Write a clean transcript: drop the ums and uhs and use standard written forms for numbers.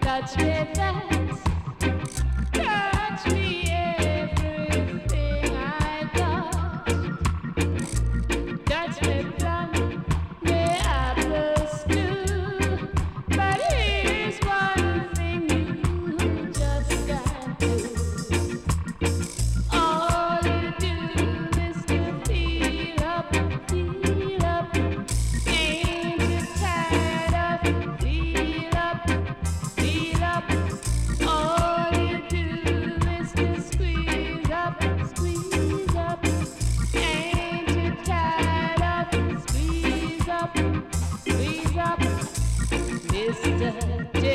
touch me fast, touch me everything I got, touch me plum, may I plus do, but here's one thing you just can't do. All you do is to feel up, feel up. Ain't you tired of feel up, feel up? All you do is to squeeze up, squeeze up. Ain't you tired of squeeze up, squeeze up? Mr.